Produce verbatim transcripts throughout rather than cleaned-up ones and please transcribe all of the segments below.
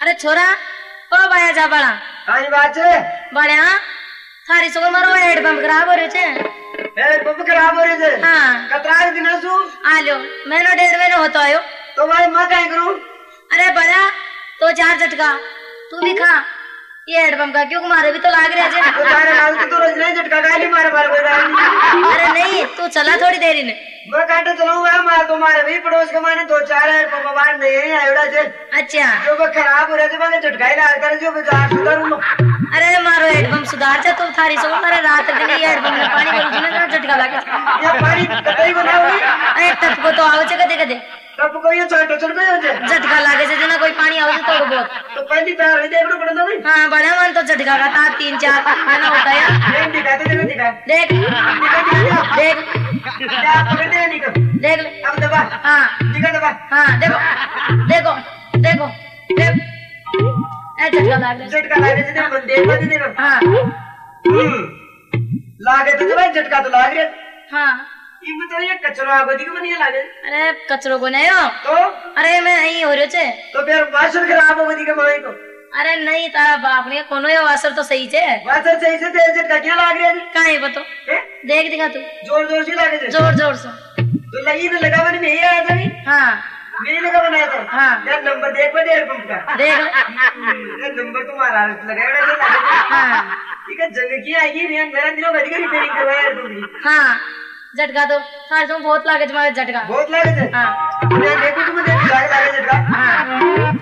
अरे छोरा ओ बाया जा बड़ा काई बात है बड़ा थारी सो मारो हेड पंप खराब हो रहे छे हेड पंप खराब हो रहे थे हां कतरा दिन सु आ लो महीनो डेढ़ महीनो होतो आयो तो भाई मैं काई करूं अरे बड़ा तो चार झटका तू भी खा ये हेड पंप का क्यों मारे भी तो लाग रहे छे तो तारे लाग तो रोज नहीं झटका गाली मारे मारे कोई अरे नहीं तू चला थोड़ी देरी ने मैं काटे चलाऊंगा मार तो मारे भी पड़ोस के माने दो चार है भगवान नहीं आयोड़ा जे अच्छा जो वो खराब हो रहे थे मैं झटका ही लाग कर जो बाजार सुधारू लो अरे मारो हेड पंप सुधार जा तू थारी सो मारे रात दिन ये हेड पंप में पानी करू ना झटका लागे ये पानी कतई बनाओगी अरे तब को तो आवे छे कदे कदे तब को ये छोटो छोटो हो जे झटका लागे छे जना कोई पानी आवे थोड़ा बहुत तो पहली बार ही देखनो पड़ता नहीं हां बड़ा मन तो झटका का था तीन चार महीना होता है देख दिखाते देख दिखा देख देख क्या पकड़ दे निकल देख ले अब दबा हां निकल दबा हां देखो देखो देखो देख ए झटका लागे झटका लागे से देख देख मत देख हां हम्म लागे तो भाई झटका तो लाग रे हां इम तो ये कचरो आगो दिख बनिया लागे अरे कचरो को नहीं हो तो अरे मैं नहीं हो रहे छे तो फिर वासर खराब हो गई के माई को अरे नहीं तारा बाप ने कोनो ये वासर तो सही छे वासर सही से तेज झटका क्या लाग रे काहे बतो देख दिखा तू जोर जोर से लागे जोर जोर से तो लगी तो लगा बने नहीं आया था नहीं हां नहीं लगा बनाया था हां यार नंबर देख पे दे पंप का देख ये नंबर तुम्हारा लगाएगा जो लागे हां ठीक है जगह की आएगी मेरा दिनों बज गई रिपेयरिंग करवाया यार तुमने हां झटका तो थारे तो बहुत लागे तुम्हारे झटका बहुत लागे थे हां मैं देखो तुम देख लागे लागे झटका हां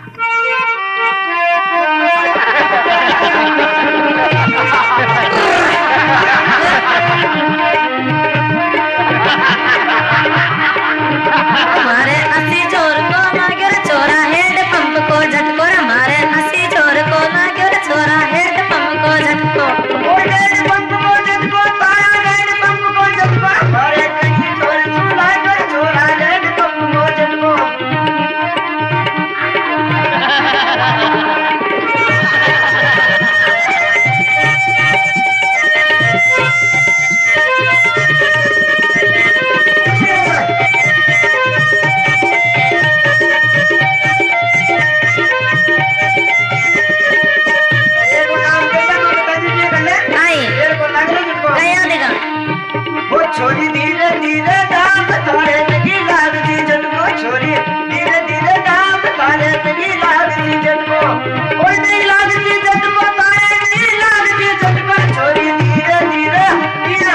हमारे अस्सी चोर को मांगे रे छोरा हेड पंप को झटको रे हमारे अस्सी चोर को मांगे रे छोरा हेड पंप को झटको ओ हेड पंप को झटको तारा हेड पंप को झटको हमारे कहीं चोर चुला कर छोरा हेड पंप को झटको छोरी धीरे धीरे दाम तारे लगी लाग जी झटको छोरी धीरे धीरे दाम तारे लगी लाग जी झटको ओए नहीं लाग जी झटको तारे नहीं लाग जी झटको छोरी धीरे धीरे धीरे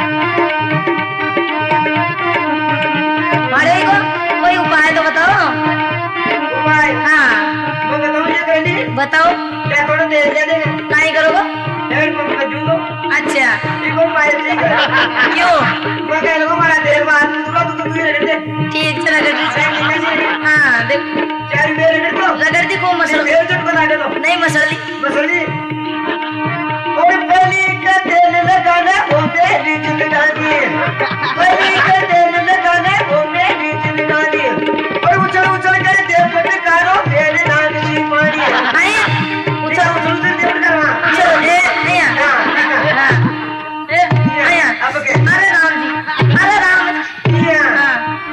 मारे को कोई उपाय तो बताओ उपाय हां मैं बताऊं ये कहनी बताओ क्या थोड़ा दे दे दे काई करोगे डेढ़ पंप का जूलो अच्छा देखो उपाय ठीक है क्यों मैं कह लूंगा मारा देर बाद दूसरा तो तू रगड़ दे ठीक से रगड़ दी हां देख चार मेरे रगड़ दो रगड़ दी को मसल मेरे चट बना दे दो नहीं मसल दी मसल दी और पहली का तेल लगाना वो मेरी जिंदगा दी पहली का तेल लगाना वो मेरी जिंदगा दी और उछल उछल कर दे फटकारो मेरे नाम की मारी आए उछल उछल कर दे फटकारो चलो ए आया हां ए आया अब के अरे राम जी अरे राम जी हां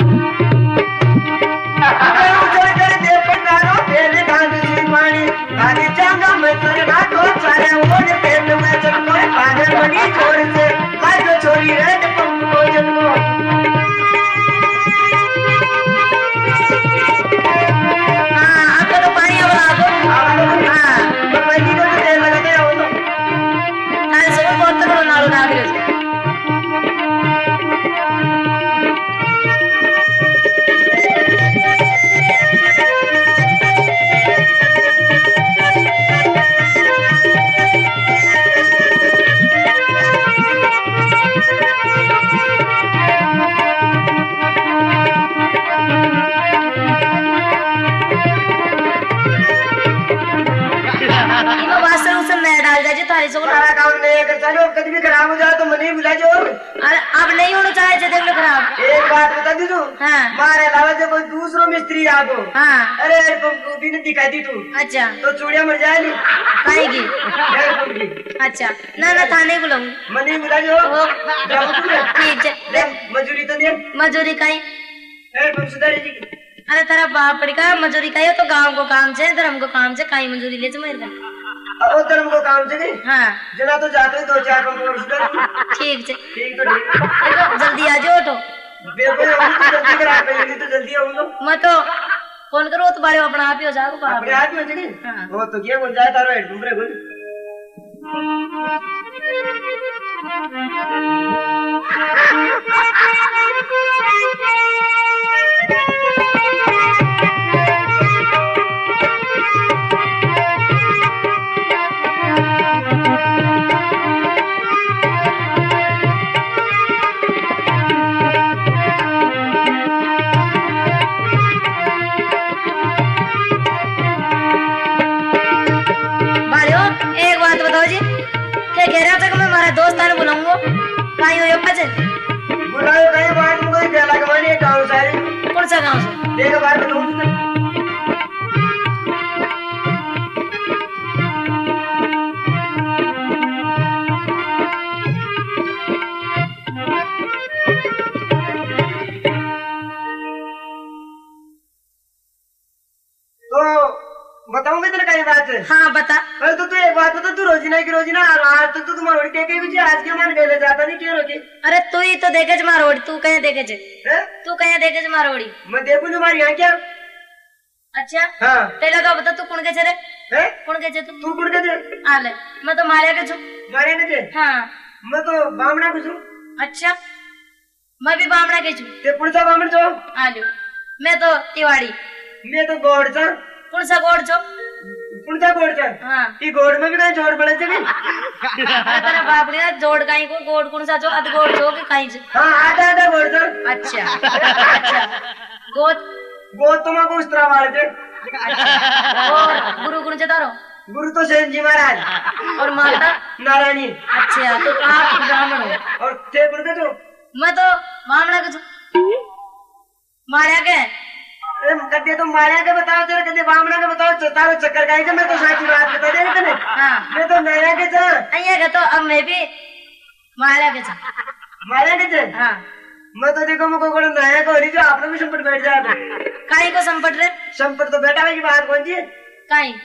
उछल उछल कर दे फटकारो मेरे नाम की मारी आगे जाऊंगा मैं तेरे रातों सारे ओढ़ पेट में चलको पागल बनी जोर से हाथ छोरी रेड पंप को चलको हां आपको तो पानी अब लागो हां तो पहली को तेल लगा दे वो तो आज सब बहुत तो नालो नाग रे सारा काम नहीं कर चलो कभी भी खराब हो जाए तो मनी बुला जो अरे अब नहीं होना चाहिए थे देख लो खराब एक बात बता दी तू हाँ मारे अलावा जब कोई दूसरो मिस्त्री आ गो हाँ अरे तुमको भी नहीं दिखाई दी तू अच्छा तो चूड़िया मर जाएगी खाएगी अच्छा ना ना थाने बुलाऊंगी मनी बुला जो ठीक है मजूरी तो दे मजूरी का सुधारी जी अरे तेरा बाप का मजूरी का तो गांव को काम छे धर्म को काम छे काई मजूरी ले मेरे का अब धर्म को काम छे नहीं हां जना तो जाते दो चार पंप और सुधर ठीक छे ठीक तो ठीक जल्दी आ जाओ तो बेबे हम तो जल्दी करा पहले तो जल्दी आऊंगा मैं तो फोन करो तो बारे अपना आप ही हो जाओ बाप अपने हाथ में छे हां वो तो क्या बोल जाए तारो हेड घूम रे बोल दोस्तान बुलाऊंगा काई हो पजे बुलाओ कई बात मुझे क्या लगवानी है गांव सारे कौन सा गांव से देख बात में ढूंढ तो बताऊंगी तेरे कई बात है हाँ बता अरे तो तू एक बात बता तू रोजीना की रोजीना आज तक तो तुम्हारी देखे कुछ आज क्यों मन गले जाता नहीं क्यों रोके अरे तू ही तो देखे ज मारोड़ी तू कहीं देखे ज तू कहीं देखे ज मारोड़ी मैं देखूं तुम्हारी यहाँ क्या अच्छा हाँ तेरा का बता तू कौन के रे है कौन के तू तू कौन के आ ले मैं तो मारिया के छु मारे ने हाँ मैं तो बामना के छु अच्छा मैं भी बामना के छु ते पुरसा बामण छो आ लो मैं तो तिवाड़ी मैं तो गोड़ छा कौन सा गोड़ छो पुरसा गोड़ छा हाँ ई गोड़ में भी कहीं जोड़ पड़े छे तेरा बाप ने जोड़ काई को गोड़ कौन सा छो अध गोड़ छो कि काई छ हाँ आधा आधा गोड़ छा अच्छा अच्छा गोद गोद तो मैं उस तरह वाले थे अच्छा और गुरु कौन से तारो गुरु तो सेन जी महाराज और माता नारायणी अच्छा तो आप ब्राह्मण हो और थे कौन के तो मैं तो बामना के छु मारिया के अरे कदे तो मारिया के बताओ तेरे कदे बामना के बताओ तारो चक्कर काई मैं तो साची बात बता दे तने हां मैं तो नया के था अइया के तो अब मैं भी मारिया के छु मारिया के थे हां मैं तो देखो मुझको कोई नया को रही जो आपने भी संपट बैठ जाए काई को संपट रे संपट तो बैठा है की बात कौन जी काई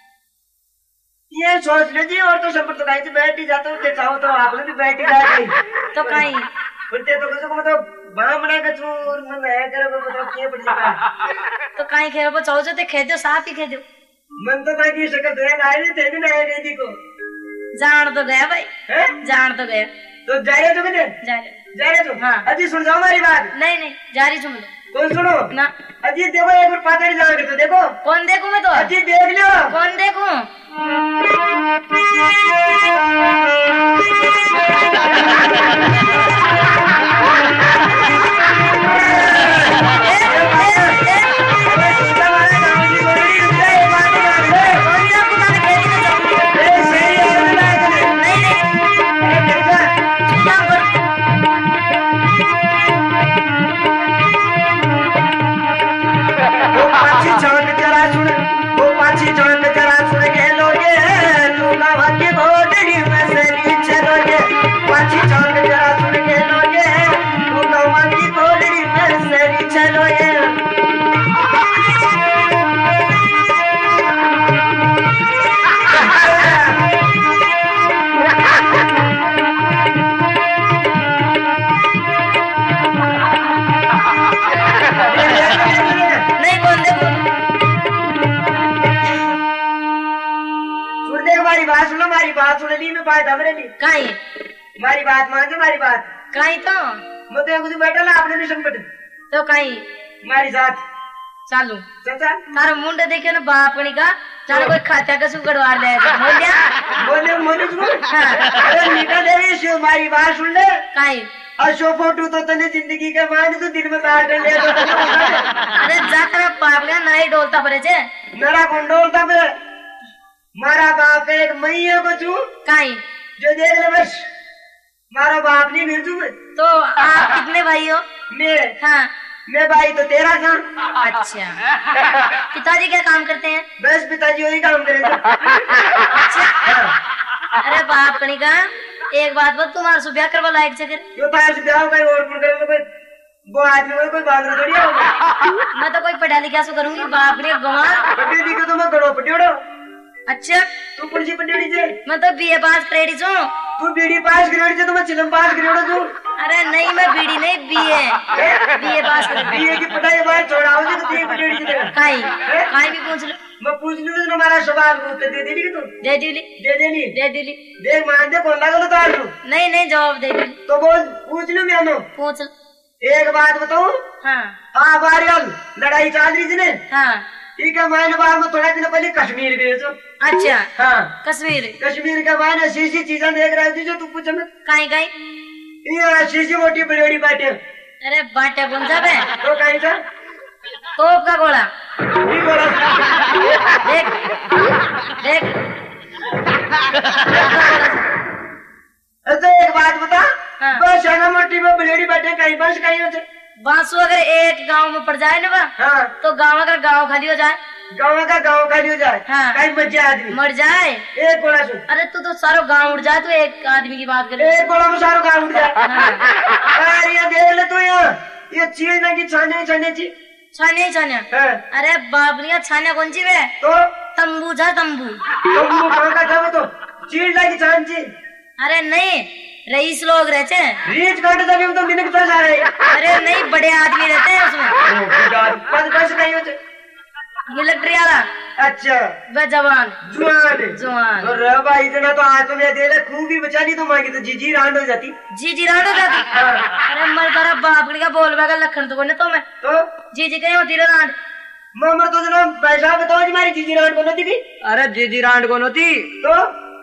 ये सोच लीजिए और तो संपट तो काई से बैठ ही जाते हो चाहो तो आपने भी बैठ ही जाए तो काई बोलते तो कुछ को मतलब बामना का चूर में नया करे को मतलब क्या पड़ जाता तो काई खेर को चाहो ते खेदो साफ ही खेदो मन तो ताकि शक्ल धोया ना आई थे भी नया गई थी को जान तो गया भाई हैं जान तो गया तो जाए तो किधर जाए जाए तो हाँ अजी सुन जाओ हमारी बात नहीं नहीं जारी सुन लो कौन सुनो ना अजी देखो एक बार पाताड़ी जाओ तो देखो कौन देखूं मैं तो अजी देख लो कौन देखूं बात सुन ली मैं बात हमरे ली काई मारी बात मान जो मारी बात काई तो मैं तो कुछ बैठा ना आपने भी संपट तो काई मारी साथ चालू चाचा तारो मुंडे देखे ना बापणी का चालो कोई खात्या का सुगड़वार ले बोलिया बोले मोने सुनो अरे मीठा देवी शिव मारी बात सुन ले काई अशो फोटो तो तने जिंदगी के मान तो दिन में काट ले तो अरे जाकरा पापड़ा नहीं डोलता परे छे मेरा कौन डोलता पे मारा बाप एक मैया को छू काई जो देख ले बस मारा बाप नहीं भेजू मैं तो आप कितने भाई हो मैं हाँ मैं भाई तो तेरा था अच्छा पिताजी क्या काम करते हैं बस पिताजी वही काम करेंगे अच्छा अरे बाप कणी का एक बात बत तुम्हारे से ब्याह करवा लायक से कर यो तार से ब्याह कोई और कर कोई वो आदमी में कोई बात थोड़ी है। मैं तो कोई पढ़ा लिखा सो करूंगी बाप रे गवार पढ़ी लिखी तो मैं करो पढ़ियोड़ो। अच्छा तू कौन सी पढ़ी से? मैं तो बीए पास करेड़ी छू। तू बीडी पास करेड़ी से तो मैं चिलम पास करेड़ो तू। अरे नहीं मैं बीडी नहीं बीए बीए पास कर बीए की पढ़ाई बाहर छोड़ाओ जी तो तेरी पढ़ी से काई काई भी पूछ लो। मैं पूछ लूं तो हमारा सवाल को उत्तर दे देली कि तू? दे दिली दे देली दे दिली। देख मान दे कौन लागल तो आलू। नहीं नहीं जवाब दे दिली। तो बोल पूछ लूं मैं पूछ लो। एक बात बताऊं? हाँ हाँ बारियल लड़ाई चल रही थी ने। हाँ ठीक है मैंने बार में थोड़ा दिन पहले कश्मीर गए तो। अच्छा हाँ कश्मीर कश्मीर का मैंने ऐसी ऐसी चीजें देख रही थी जो तू पूछ मैं काई काई ये ऐसी ऐसी मोटी बड़ी बड़ी बातें। अरे बाटे कौन सा बे तो कहीं था तोप का गोला ये बोला देख देख अच्छा एक बात बता हाँ। बस है ना मोटी में बड़ी बड़ी बातें कहीं बस कहीं होते। बांसु अगर एक गांव में पड़ जाए ना बा हाँ तो गांव अगर गांव खाली हो जाए गाँव का गाँव खाली हो जाए हाँ। कहीं बच जाए आदमी मर जाए एक गोला सुन अरे तू तो सारो गांव उड़ जाए तो एक आदमी की बात करे एक गोला में सारा गाँव उठ जाए। हाँ। अरे ये देख ले तू यहाँ ये चीज ना की छाने छाने ची छाने छाने हाँ। अरे बाबलिया छाने कौन सी वे तो तंबू जा तंबू तुम कहाँ का था वो तो चीज ना की छान ची अरे नहीं रईस लोग रहते हैं रीच काटे तभी तो मिनट फंस आ रहे अरे नहीं बड़े आदमी रहते हैं उसमें कौन कौन से कहीं होते मिलिट्री वाला अच्छा वे जवान जुआन जवान और रे भाई इतना तो आज तो मैं दे ले खूब ही बचा ली तो मांगी तो जीजी रांड हो जाती। जी जी रांड हो जाती अरे मर तारा बापड़ी का बोलवा का लखन तो कोने तो मैं तो जी जी कहीं होती रे रांड ममर तो जना पैसा बताओ जी मारी जीजी रांड कौन होती थी? अरे जीजी रांड कौन होती? तो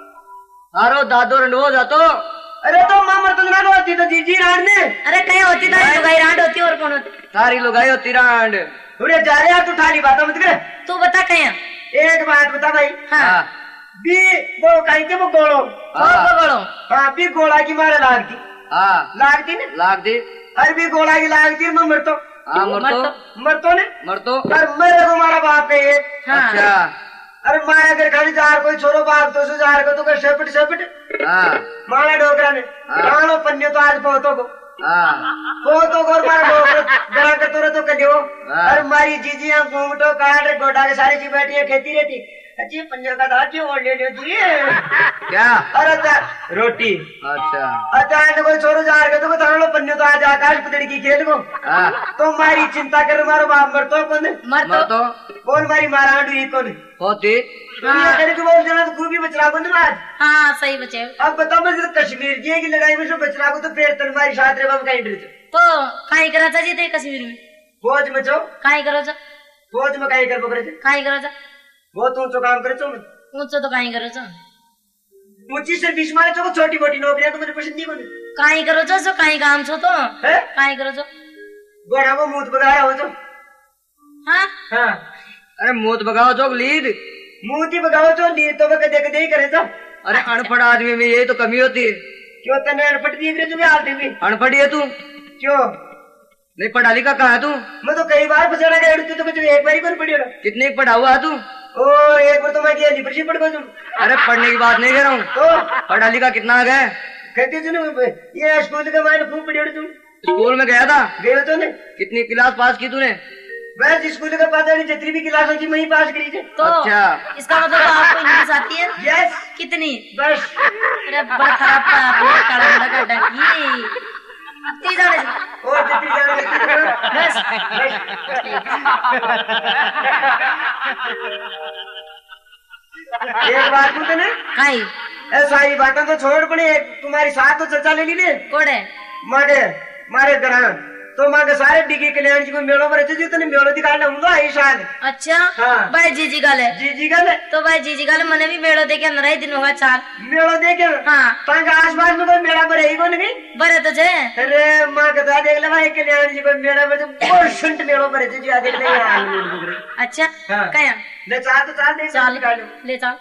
हारो दादो रंडो जातो। अरे तो ममर तो जना होती तो जीजी रांड ने अरे कहीं होती तारी लुगाई रांड होती और कौन होती सारी लुगाई होती रांड। थोड़े जा रहे यार तू ठाली बात मत कर। तू बता कहीं एक बात बता भाई हाँ बी वो कहीं के वो गोलो हाँ बोलो हाँ बी गोला की मारे लागती हाँ लागती ने लाग दी। अरे बी गोला की लागती मैं मरतो हाँ मर तो मर तो ने मर तो और मेरे को मारा बाप है ये। हाँ अच्छा अरे मारा कर खाली जार कोई छोरो बाप तो सुजार को तो कर सेपट सेपट हाँ मारा डोकरा ने हाँ। कालो पन्ने तो आज पोतो को हाँ पोतो को और मारा डोकरा गरा कर तोरे तो कलियो हाँ। अरे मारी जीजियां घूमटो काट रे गोटा के सारी सी बैठी है खेती रहती अच्छी पंजा का था क्यों और ले ले तू ये क्या? अरे ता रोटी अच्छा अचानक कोई छोरो जार के तो को तालो पन्ने तो आज आकाश पतड़ी की खेल को हाँ तो मारी चिंता कर मारो बाप मरतो कौन मर मर तो तो कौन मारी मारा आंडू ही कौन होती। दुनिया करे कि बोल जना तो खूब ही बचरा को ना आज। हाँ सही बचे अब बताओ मैं जब कश्मीर जी की लड़ाई में जो बचरा को तो फिर तुम्हारी साथ रे बाबू कहीं डर तो कहीं करा था जी थे कश्मीर में फौज में छो कहीं करो जा फौज में कहीं कर पकड़े थे कहीं करो जा बहुत ऊंचो काम करे छो मैं ऊंचो तो कहीं करो जा ऊंची से बीच मारे छो छोटी मोटी नौकरियां तो मुझे पसंद नहीं कोनी कहीं करो जा सो कहीं काम छो तो है कहीं करो जा गोरा को मुंह बगाया हो जो हाँ हाँ अरे मोत बगाओ जोग लीद। मुंह ती बगाओ जो नी तो बक देख दे ही करे था। अरे अनपढ़ आदमी में यही तो कमी होती है। क्यों तने अनपढ़ दी करे तुम्हें आते भी अनपढ़ है तू क्यों नहीं पढ़ा लिखा कहा तू? मैं तो कई बार फसड़ा गया तू तो कुछ एक बार ही कर पड़ी हो कितने पढ़ा हुआ तू? ओ एक बार तो मैं गया लिपसी पड़ गया तुम। अरे पढ़ने की बात नहीं कर रहा हूँ तो पढ़ा लिखा कितना आ गया? कहते थे ये स्कूल के मायने खूब पड़ी हो तुम स्कूल में गया था? गए तो ने कितनी क्लास पास की तूने? बस स्कूल का पता नहीं जितनी भी क्लास होती मैं ही पास करी थी। तो अच्छा। इसका मतलब तो आपको इंग्लिश आती है? यस कितनी? बस अरे बड़ा खराब था आपने काला मुंडा का डकी तीन जाने और जितनी जाने लगती थी बस एक बात पूछते ना काई ऐ सारी बातें तो छोड़ पड़ी एक तुम्हारी साथ तो चर्चा ले ली ले कोड़े मारे मारे घर तो मांगे सारे डिगी कल्याण जी को मेड़ो पर जी तने मेड़ो दिखाना होगा ये साल। अच्छा हाँ। भाई जीजी गाले जी जी गल तो भाई जीजी गाले मने भी मेड़ो देखे अंदर ही दिन होगा चार मेड़ो देखे हाँ तंग आसपास में कोई मेड़ा पर है कौन नहीं बरे तो जे अरे मां कथा देख ले भाई कल्याण जी को मेड़ा पर परसेंट मेड़ो पर जी आ देख ले यार अच्छा हाँ। कया ले चाह तो चाह दे चाल निकालो ले चाल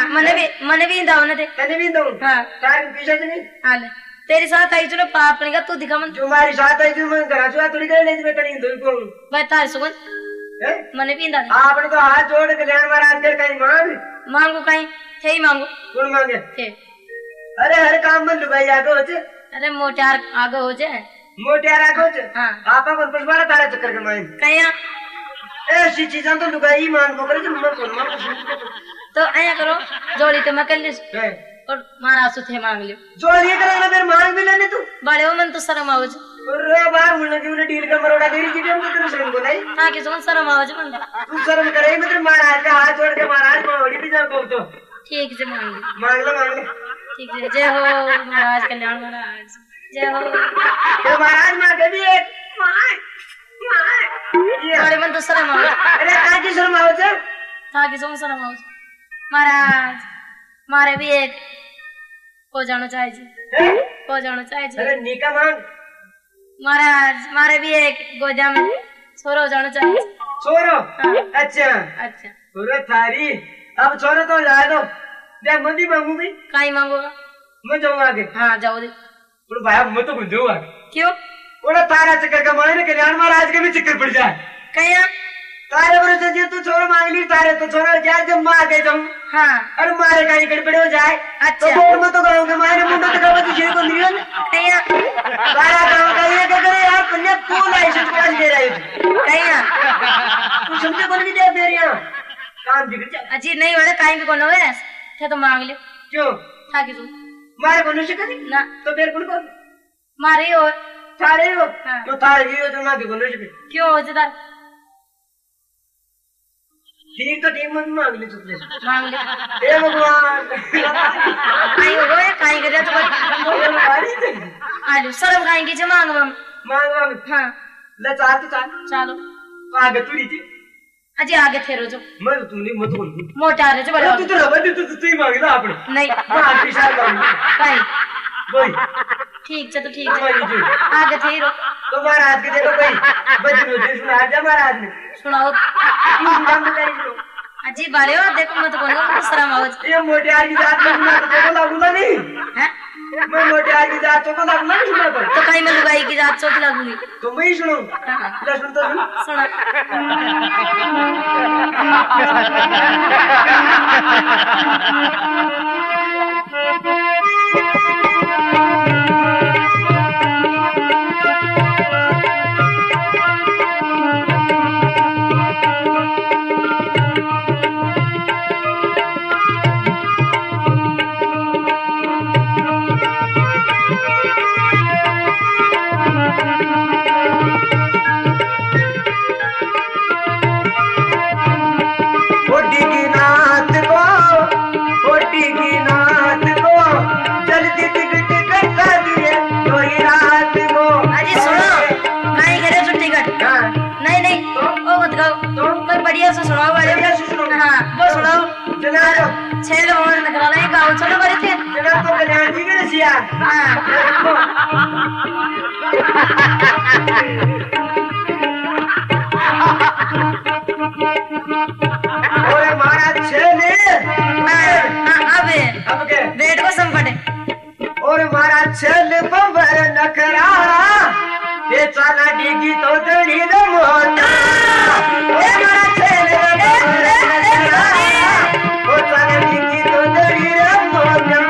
मने भी मने भी दाव न दे तने भी दो हाँ तार पीछे से नहीं हाल तेरे साथ आई चलो पाप नहीं का तू दिखा मन जो हमारी साथ आई थी मैं घर चुआ थोड़ी देर ले मैं तनी दो को भाई तार सुगन हैं मने भी दा आपने तो हाथ जोड़ के कल्याण महाराज के कहीं मांग मांगो कहीं थे ही मांगो कौन मांगे थे अरे हर काम में लुगाई आगे होचे अरे मोटार आगे हो जाए मोटियार आगे होचे हाँ आपा को पछवाड़ा तारा चक्कर के माइन कहीं ऐसी चीजें तो लुगाई मान को करे जो मैं कौन मांग तो ऐसा करो जोड़ी तो मैं कर ली है और महाराज से थे मांग लियो जोड़िए करना फिर मांग भी लेने तू बड़े हो मन तो शर्म आओ अरे बाहर मुन्ना की उन्हें डील का मरोड़ा दे रही थी हमको तेरे शर्म को नहीं हाँ कि सुन शर्म आओ मन तू शर्म करे मतलब महाराज का हाथ जोड़ के महाराज को होली भी जाओ को तो ठीक से मांग ली मांग लो मांग लो ठीक है जय हो महाराज कल्याण महाराज जय हो ये महाराज मां के भी एक मां मां बड़े मन तो शर्म आओ अरे कहाँ की शर्म आओ छे था कि सुन शर्म आओ महाराज मारे भी एक हो जाना चाहिए जी हो जाना चाहिए अरे नीका मांग महाराज मारे भी एक गोदा में छोरो हो जाना चाहिए छोरो हाँ। अच्छा अच्छा अरे थारी अब छोरो तो जाए दो मैं मंदी मांगू भी कहीं मांगोगा मैं जाऊँ आगे हाँ जाओ दे बोलो भाई मैं तो बुझ जाऊँ आगे क्यों बोला तारा चक्कर का मायने कल्याण महाराज के भी चक्कर पड़ जाए कहीं तारे भरोसे जी तू छोरो मांग ली तारे तो छोरो जाए जब माँ आगे जाऊँ हाँ अरे मारे का गड़बड़े हो जाए अच्छा। तो बोल में तो गाँव के मायने मुंडो तो कब तुझे को मिलियन कहीं सारा गाँव का ये क्या करे यार पन्ने फूल आई से पास दे रहे थे कहीं तू समझे कौन की दे दे रही है काम बिगड़ जाए अजी नहीं वाले कहीं भी कौन है थे तो मांग ले क्यों था कि तू मारे को नहीं करी ना तो फिर कौन को मारे हो थारे हो हाँ। तो थारे भी हो तो ना भी को नहीं क्यों हो जदार ठीक तो ठीक में मांग ली चुप ले मांग ले हे भगवान कहीं हो गए कहीं करे तो बड़ी आलू शर्म खाएंगे जो मांग मांग मांग मांग हाँ ले चाल तो चाल चलो आगे तू लीजिए अजी आगे थे रोजो मैं तो तू नहीं मत बोल मोटा रे जो बड़ा तू तो रबर तू तो तू ही मांगना आपने नहीं मां विशाल मांग कहीं भाई ठीक है तो ठीक हाँ, लीजिए। है आगे थे रो तो महाराज के देखो भाई बजनो जी सुना जा महाराज ने सुनाओ तू सुना बताई सुनो अजी बारे हो देखो मत बोलो मुझे शर्म आओ ये मोटियार की जात में सुना तो देखो लागूंगा नहीं हैं मैं मोटियार की जात को लागूंगा नहीं सुना तो तो कहीं मैं लुगाई की जात चौथ लगूंगी तो मैं ही सुनूं हाँ। ले सुन तो सुन सुना कोटी की नाथ को कोटी की नाथ को जल्दी टिकट कटा दिए कोई रात को अजी सुनो कहीं करे जो टिकट हाँ नहीं नहीं ओ मत गाओ तो? कोई बढ़िया से सुनाओ वाले बढ़िया से सुनाओ। हाँ वो सुनाओ चला लो छह लोग और निकला नहीं गाँव चलो बड़े थे चला तो कल्याण जी के रसिया हाँ और महाराज छेले हाँ हाँ, अब अब के बेट को संपटे और महाराज छेले पंबर नखरा ये चाला डीगी तो दड़ी न मोटा ए महाराज छेले पंबर नखरा वो चाला डीगी तो दड़ी न मोटा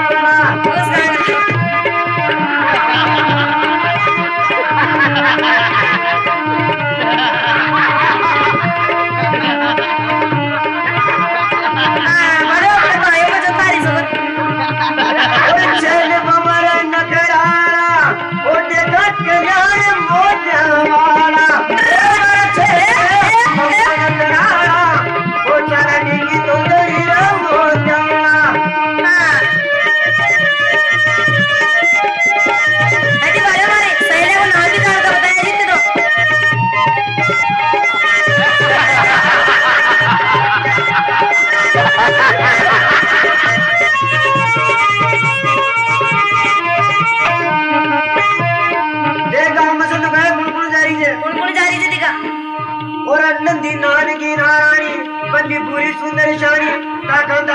चल बमर नखरा ओ देखत कल्याण मोजा वाला चल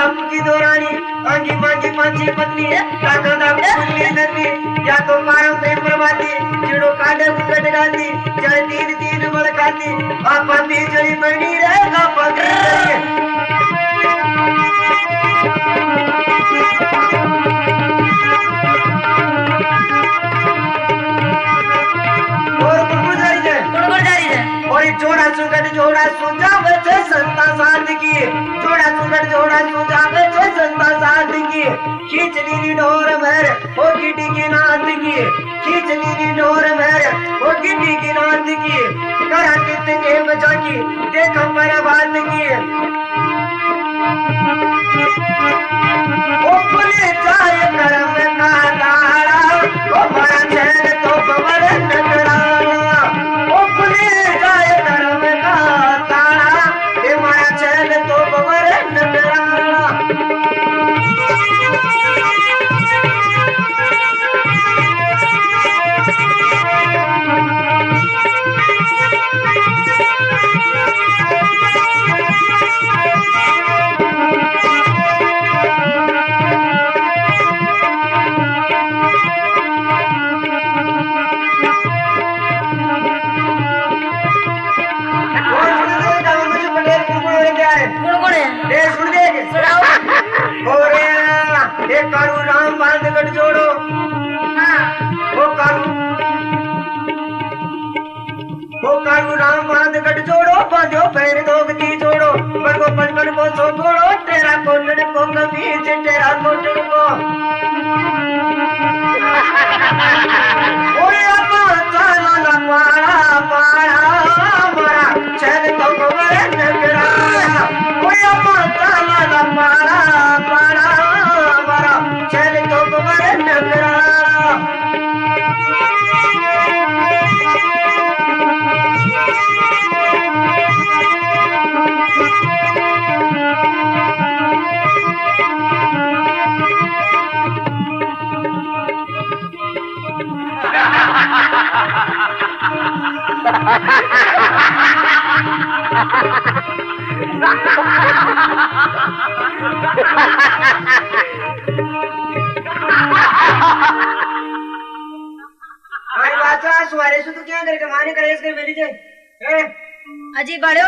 बापू की दो रानी आंगी मांगी पांची पत्नी काका दापू कुल्ली नंदी या तो मारो प्रेम प्रभाती चिड़ो कांडे मुकट गाती चाहे तीन तीन बड़ खाती आपा बीजड़ी बनी रे आपा बीजड़ी जोड़ा सुगड़ जोड़ा सुजा बचे संता साध की जोड़ा सुगड़ जोड़ा सुजा बचे संता साध की खींच ली डोर मेरे ओ गिटी की नाथ की खींच ली डोर मेरे ओ गिटी की नाथ की करा कितने बजा की देखो मेरा बात की ओ पुले चाय करम का तारा ओ बड़ा चैन तो बवर नगरा ओ पुले चाय करम का तारा ए माया चैन तो बवर नगरा कारू राम बांध गढ़ जोड़ो ओ कारू ओ कारू राम बांध गढ़ जोड़ो बांधो पैर दोगती जोड़ो बड़को पलकड़ को सो जोड़ो तेरा कोटड़ को कमीज तेरा कोटड़ को ओए अपा चाला ना पाड़ा पाड़ा मारा चल तो गोबर नगरा ओए अपा चाला ना पाड़ा पाड़ा चल तो गोबर नगरा सुवारे से तू क्या करके माने करे इसके मेरी जे ए अजी बड़ो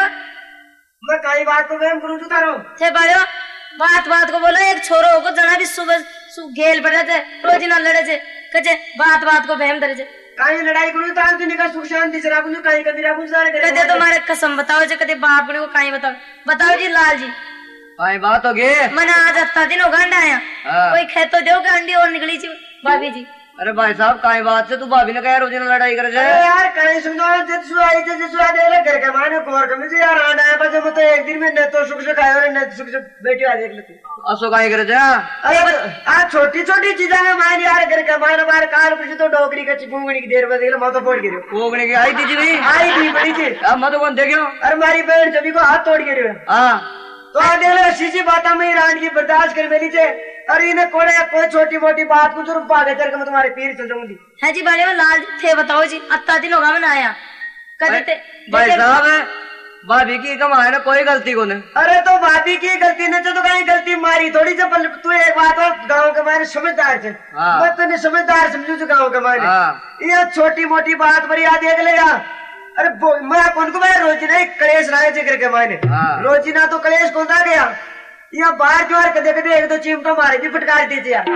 मैं काई बात को बहन करूं तू तारो थे बड़ो बात बात को बोलो एक छोरो को जना भी सुबह सु गेल पड़े थे रोज ना लड़े थे कचे बात बात को बहम करे थे काई लड़ाई करूं तार तू निका सुख शांति से राखूं काई कभी राखूं सारे करे कदे तुम्हारे कसम बताओ जे कदे बाप ने को काई बताओ बताओ जी लाल जी काई बात हो गई मने आज हफ्ता दिन हो गंडा आया कोई खेतो देओ के अंडी और निकली छी भाभी जी अरे भाई साहब काई बात से तू भाभी ने कह रोज ना लड़ाई करे छे अरे यार काई समझाओ जे सुआई जे सुआ दे ले घर के माने कोर कमी से यार आना है बस मैं तो एक दिन में न तो सुख से खाए और न सुख से बैठी आ देख लेती असो काई करे छे अरे आ छोटी छोटी चीजें में मान यार घर के माने बार कार कुछ तो डोकरी का चिपूंगनी की देर में देख ले मैं तो फोड़ गिरो फोगने की आई थी जी भी आई थी बड़ी थी अब मैं तो कौन देखियो अरे मारी बहन सभी को हाथ तोड़ गिरो हां तो आ देख ले सीसी बात में रान की बर्दाश्त कर मेरी छे अरे इन्हें कोड़े कोई छोटी मोटी बात कुछ रूप भागे चल के मैं तुम्हारे पीर चल जाऊंगी है जी बड़े लाल थे बताओ जी अत्ता दिन होगा मैं आया कदे थे भाई साहब भाभी की कमाए ना कोई गलती को नहीं अरे तो भाभी की गलती न तो कहीं गलती मारी थोड़ी सी तू एक बात हो गाँव के मारे समझदार थे मैं तुझे समझदार समझू गाँव के मारे ये छोटी मोटी बात पर याद देख लेगा अरे मैं कौन को मैं रोजीना कलेश राय जिक्र के मायने रोजीना तो कलेश कौन था गया यहाँ बाहर ज्वार कदे कदे एक दो चिमटा मारे भी फटकार दीजिए यार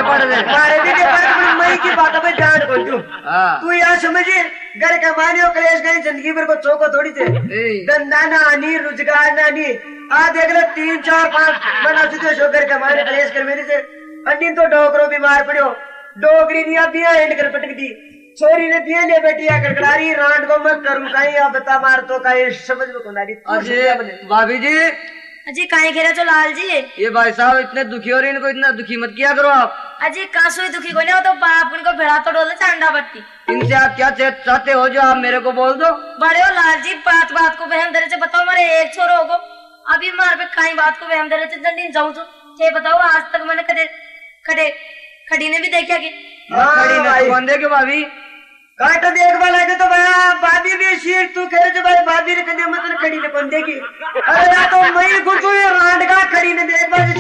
मारे भी के मई की बात पे जान को तू तू यहाँ समझिए घर का माने और कलेश गई जिंदगी भर को चौको थोड़ी थे धंधा ना आनी रोजगार ना आनी आ देख लो तीन चार पांच मना सीधे शो घर का माने कलेश कर मेरी से अंडी तो डोकरो बीमार पड़ो डोगरी दिया बिया एंड कर पटक दी छोरी ने बिया ले बैठी कड़कड़ारी रांड को मैं करूं कहीं आप बता मार तो कहीं समझ में कौन आ रही भाभी जी अजी काहे खेरा तो लाल जी ये भाई साहब इतने दुखी हो रही इनको इतना दुखी मत किया करो आप अजी कासो ही दुखी को नहीं हो तो बाप उनको भेड़ा तो डोले चांडा बट्टी इनसे आप क्या चाहते हो जो आप मेरे को बोल दो बड़े हो लाल जी बात बात को बहम दरे से बताओ मेरे एक छोरो को अभी मार पे काई बात को बहम दरे से जल्दी जाऊं तो ये बताओ आज तक मैंने कदे खड़े खड़ी ने भी देखा कि खड़ी ने तो बंदे के भाभी काट देख वाला के तो भैया भाभी भी शीर तू कह रहे भाई भाभी ने कदे मतलब खड़ी ने कौन देखी अरे ना तो मैं कुछ ये रांड का खड़ी ने देख वाला चल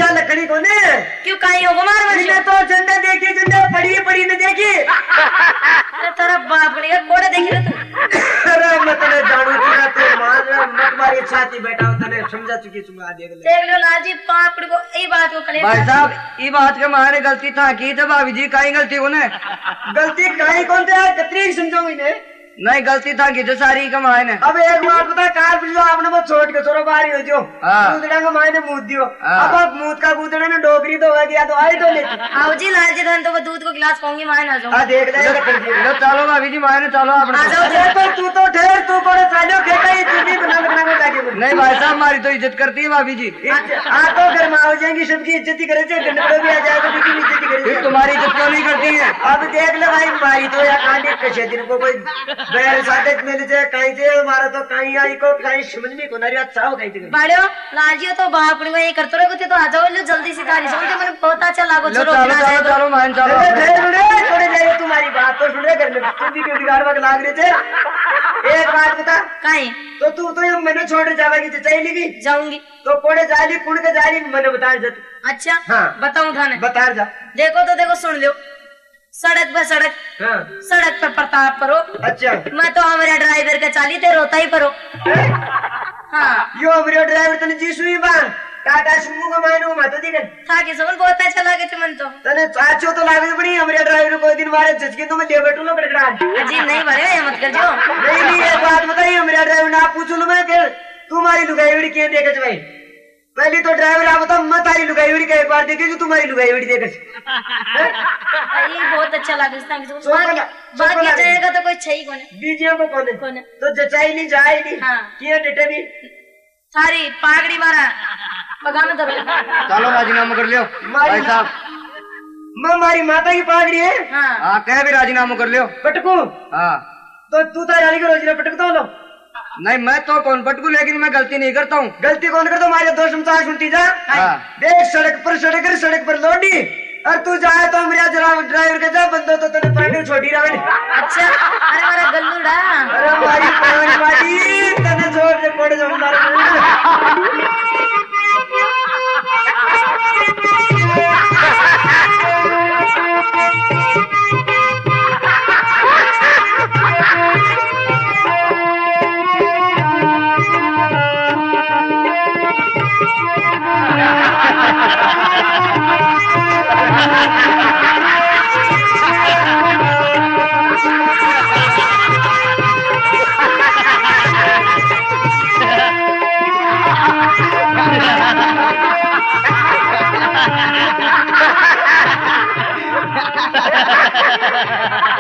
कोने क्यों काई होगो मार इन्हें बस तो झंडा देखी झंडा पड़ी पड़ी न देखी अरे तेरा बाप ने कोड़े देखी रे तू अरे मत ने जानू चुका तो मार मत मारी छाती बैठा हूं तने समझा चुकी तुम आ देख ले देख लो लाल जी पापड़ को ई बात को कले भाई साहब ये बात के मारे गलती था की थे भाभी जी काई गलती कोने गलती काई कौन थे यार कतरी समझाऊं इन्हें नहीं गलती था की जो सारी कमाए ने अब एक बात बता कार पिछलो आपने वो छोड़ के छोरो बाहर हो जो हाँ। कूदड़ा का मायने मूत दियो हाँ। अब आप मूत का कूदड़ा ने डोगरी तो हो गया तो आई तो लेती आओ जी लाल जी धन तो वो दूध को गिलास पाऊंगी मां ना जाओ आ देख ले लो लो, चलो भाभी जी मायने चलो आ अपने जाओ अरे तो तू तो ठहर तू कोड़े सालियो खेता ही तू भी बना बना के लागे मुझे नहीं भाई साहब हमारी तो इज्जत करती है भाभी जी आ तो घर में आ जाएंगी सबकी इज्जत ही करे चे गंडे भी आ जाए तो बिल्कुल इज्जत ही करे फिर तुम्हारी इज्जत क्यों नहीं करती है अब देख ले भाई मारी तो या कांडी कशे दिन को कोई बैल साथे मिल जाए कहीं से हमारा तो कहीं आई को कहीं समझ में को ना अच्छा हो कहीं से बाड़ियो लाल जी तो बाप ने ये करते रहो तो आ जाओ लो जल्दी से तारी समझे मैंने बहुत अच्छा लागो लो चलो चलो चलो चलो मान चलो अरे अपने। ठहर रे थोड़े जाए तुम्हारी बात तो सुन रहे घर में तू भी क्यों बिगाड़ वक्त लाग रहे थे एक बात बता काई तो तू तो ये मैंने छोड़ जावेगी तो चाहिए भी जाऊंगी तो कोड़े जाली कुड़ के जाली मैंने बता जा तू अच्छा हाँ। बताऊं थाने बता जा देखो तो देखो सुन लो सड़क पे सड़क हाँ सड़क पे प्रताप परो अच्छा मैं तो हमारे ड्राइवर के चाली ते रोता ही परो हाँ यो मेरे ड्राइवर तने जी सुई बांध टाटा सुमो को मायनो मत दिगन था कि समन बहुत अच्छा लगे थे मन तो तने चाचो तो लागे पड़ी हमारे ड्राइवर को दिन मारे झचके तो मैं ले बैठू लो कड़कड़ा अजी नहीं भरे ये मत कर जो नहीं नहीं एक बात बताइए हमारे ड्राइवर ने आप पूछ लो मैं फिर तुम्हारी लुगाई उड़ी के देखे भाई पहली तो ड्राइवर आप बता मैं तारी लुगाई उड़ी का एक बार देखे तुम्हारी लुगाई उड़ी देखे ये बहुत अच्छा लगे था कि सोपा बाकी ला- सोपा बाकी ला- जाएगा तो कोई छई कोने बीजियों को कौन कौन है? तो जचाई नहीं जाए नहीं हाँ। किए डेटे भी सारी पागड़ी मारा पगा में धरो चलो राजीनामा कर लियो मारी- भाई साहब मैं हमारी माता की पागड़ी है हाँ हाँ कह भी राजीनामा कर लियो पटकू हाँ तो तू तो जानी के रोज पटकता हो लो नहीं मैं तो कौन पटकू लेकिन मैं गलती नहीं करता हूँ गलती कौन कर तो हमारे दोस्त समझा सुनती जा हाँ। देख सड़क पर सड़क कर सड़क पर लौटी और तू जाए तो मेरा जरा ड्राइवर के जा बंदो तो तेने पानी छोटी रहा अच्छा अरे मेरा गल्लूड़ा अरे हमारी पानी वाली तने छोड़ दे पड़ जाऊं मारे Ha ha ha ha ha!